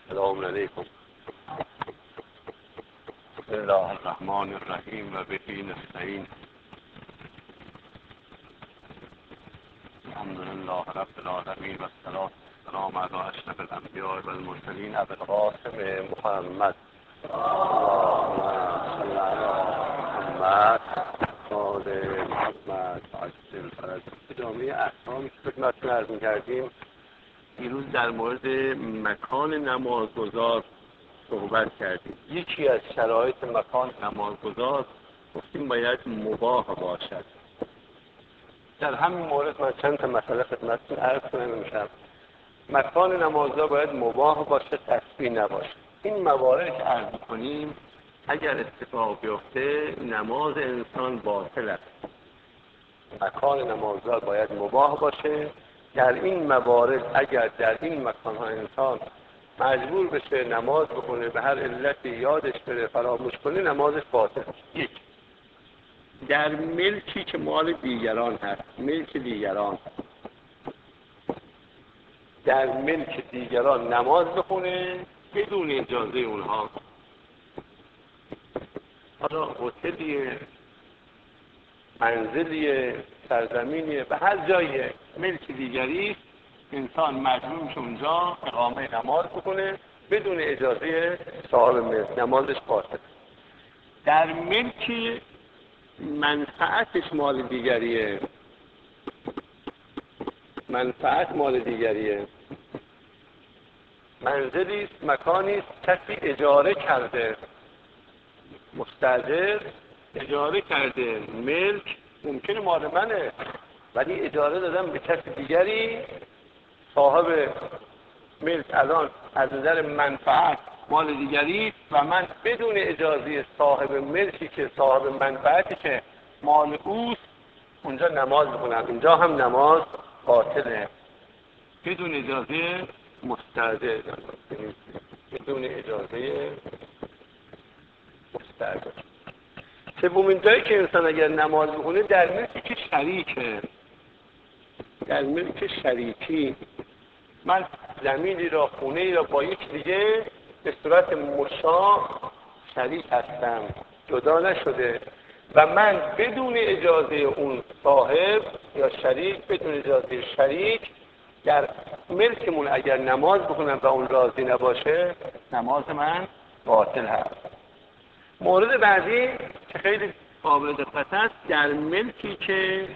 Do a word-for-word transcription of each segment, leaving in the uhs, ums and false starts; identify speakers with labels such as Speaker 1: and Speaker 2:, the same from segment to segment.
Speaker 1: السلام علیکم. بسم الله الرحمن الرحیم و به نستعین. الحمد لله رب العالمین و الصلاة والسلام علی اشرف الانبیاء و المرسلین ابی القاسم محمد. اللهم صل علی محمد آل محمد عجل فرج. ادامه احکامی که خدمتتون عرض می‌کردیم، دیروز در مورد مکان نمازگزار صحبت کردیم. یکی از شرایط مکان نمازگزار گفتیم باید مباح باشد. در همین مورد من چند تا مسئله خدمتتون عرض کنم امشب. مکان نمازگاه باید مباح باشه، تسبیح نباشه. این موارد که عرض کنیم اگر اتفاق بیفته نماز انسان باطل است. مکان نمازگاه باید مباح باشه. در این موارد اگر در این مکان ها انسان مجبور بشه نماز بخونه، به هر علتی یادش بره فراموش کنه، نمازش باطل. یک، در ملکی که مال دیگران هست، ملک دیگران، در ملک دیگران نماز بخونه بدون اجازه اونها. حالا هتلیه، منزلیه، سرزمینیه، به هر جایی ملک دیگری انسان مجبور میشه اونجا اقامه نماز بکنه بدون اجازه صاحب ملک، نمازش باطل. در ملکی منفعتش مال دیگریه، منفعت مال دیگریه، منزلی است، مکانی است، کسی اجاره کرده، مستاجر اجاره کرده، ملک ممکنه مال منه ولی اجاره دادم به کسی دیگری. صاحب ملک الان از نظر منفعت مال دیگری و من بدون اجازه صاحب ملکی که صاحب منفعتی که مال اوست اونجا نماز بخونم، اینجا هم نماز باطله. بدون اجازه مستاجر، بدون اجازه مستاجر. سومین جایی که انسان اگر نماز بخونه در ملکی که شریکه، در ملک شریکی، من زمینی را، خونه‌ای را با یک دیگه به صورت مشاع شریک هستم، جدا نشده و من بدون اجازه اون صاحب یا شریک، بدون اجازه شریک در ملکمون اگر نماز بخونم و اون راضی نباشه نماز من باطل هست. مورد بعدی که خیلی قابل دقت است، در ملکی که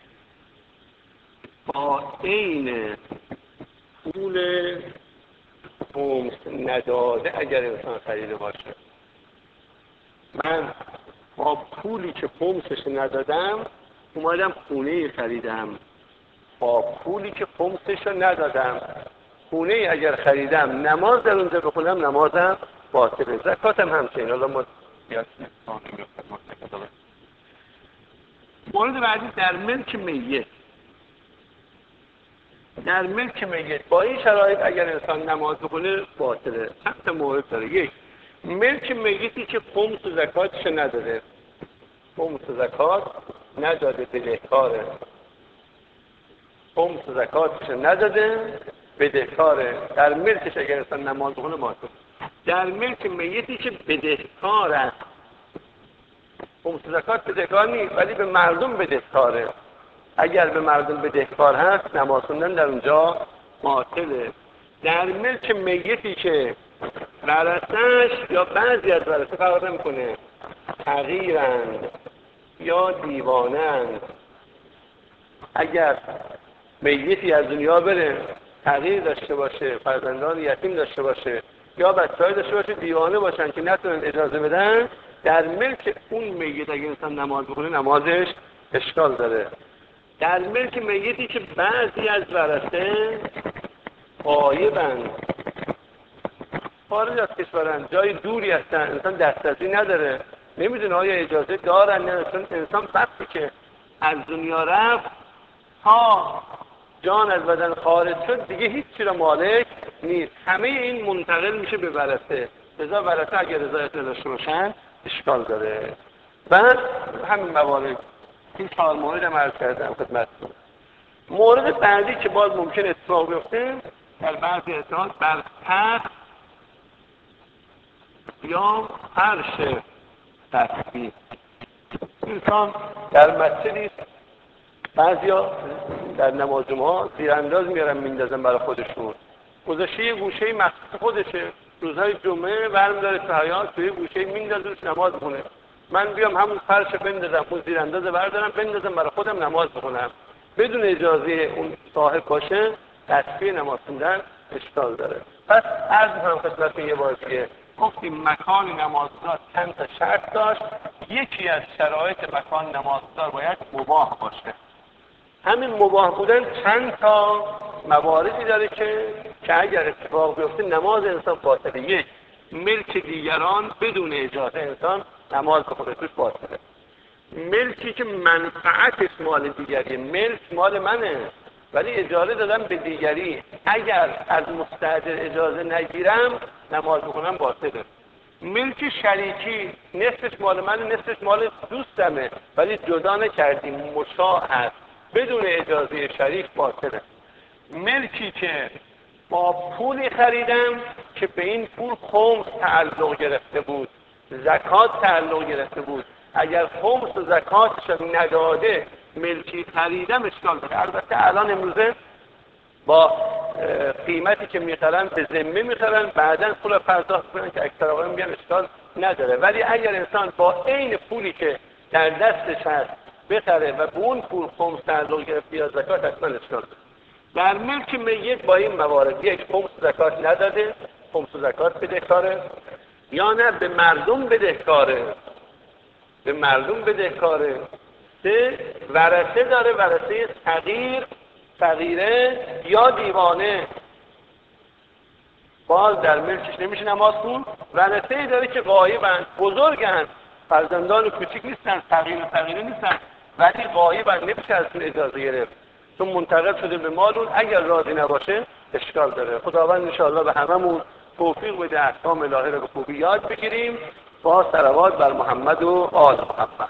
Speaker 1: با عین پول خمس نداده اگر انسان خریده باشه، من با پولی که خمسش ندادم اومدم خونه خریدم، با پولی که خمسش ندادم خونه اگر خریدم نماز در اونجا بخونم نمازم باطله. زکاتم همچنین. حالا ما مورد بعدی در ملک میت، در ملک میت با این شرایط اگر انسان نماز بخونه باطله. چند تا مورد داره. یک، ملک میتی که خمس و زکاتش نداده، خمس و زکات نداده، بدهکاره، خمس و زکاتش نداده، بدهکاره. در ملکش اگر انسان نماز بخونه باطله. در ملک میتی که بدهکار است، خمس و زکات بدهکار نیست ولی به مردم بدهکاره، اگر به مردم بدهکار هست نماز خوندن در اونجا باطله. در ملک میتی که ورثه‌اش یا بعضی از ورثه فرق نمی‌کنه، فقیرند یا دیوانند، اگر میتی از دنیا بره فقیر داشته باشه، فرزندان یتیم داشته باشه یا بچه‌ای داشته باشه دیوانه باشن که نتونن اجازه بدن، در ملک اون میت اگر انسان نماز بخونه نمازش اشکال داره. در ملک میتی که بعضی از ورثه غایبند، خارج از کشورن، جای دوری هستن، انسان دسترسی نداره، نمیدونه آیا اجازه دارن نه. چون انسان وقتی که از دنیا رفت تا جان از بدن خارج شد دیگه هیچی را مالک نیست، همه این منتقل میشه به ورثه. لذا ورثه اگر رضایت نداشته باشن اشکال داره. بعد همین موارد این چهار مورد هم عرض کردم خدمتتون. مورد بعدی که باز ممکن اتفاق بیفته در بعضی اتحاد بر تخت یا فرش سطحی. انسان در مسجدی بعضیا در نماز جمعه زیرانداز میارن میندازن برای خودشون، گذاشته یه گوشه مخصوص خودشه، روزهای جمعه برمی‌داره تو حیاط توی گوشه میندازه روش نماز بخونه. من بیام همون فرش بندازم، اون زیرانداز بردارم بندازم برای خودم نماز بخونم بدون اجازه اون صاحب باشه، تصفیه نماز خوندن اشکال داره. پس عرض می‌کنم خدمتتون یه بار دیگه، گفتیم مکان نمازگاه چند تا شرط داشت. یکی از شرایط مکان نمازگاه باید مباح باشه. همین مباح بودن چند تا مواردی داره که که اگر اتفاق بیفته نماز انسان باطله. یک، ملک دیگران بدون اجازه انسان نماز بخونه توش باطله. ملکی که منفعتش مال دیگری، ملک مال منه ولی اجازه دادم به دیگری، اگر از مستاجر اجازه نگیرم نماز بخونم باطله. ملک شریکی، نصفش مال من نصفش مال دوستمه ولی جدا نکردیم، مشاع هست، بدون اجازه شریک باطله. ملکی که با پولی خریدم که به این پول خمس تعلق گرفته بود، زکات تعلق گرفته بود، اگر خمس و زکاتش نداده ملکی خریدم اشکال داره. البته الان امروزه با قیمتی که میخرن به ذمه میخرن، بعداً پول پرداخت کنن که اکثر آقایون میگن اشکال نداره. ولی اگر انسان با عین پولی که در دستش هست بخره و به اون پول خمس تعلق گرفت یا زکات، حتما اشکال داره. در ملک میت با این موارد، یک، خمس زکات نداده، خمس زکات بدهکاره، یا نه به مردم بدهکاره، به مردم بدهکاره. سه، ورثه داره، ورثه صغیر، صغیره یا دیوانه، باز در ملکش نمیشه نماز خون. ورثه‌ای داره که غایبن، بزرگن، فرزندان کوچیک نیستن، صغیر و صغیره نیستن ولی غایبن، نمیشه ازشون اجازه گرفت چون منتقل شده به مالون، اگر راضی نباشه اشکال داره. خداوند انشاءالله به هممون توفیق بده احکام الهی رو به خوبی یاد بگیریم. با صلوات بر محمد و آل محمد.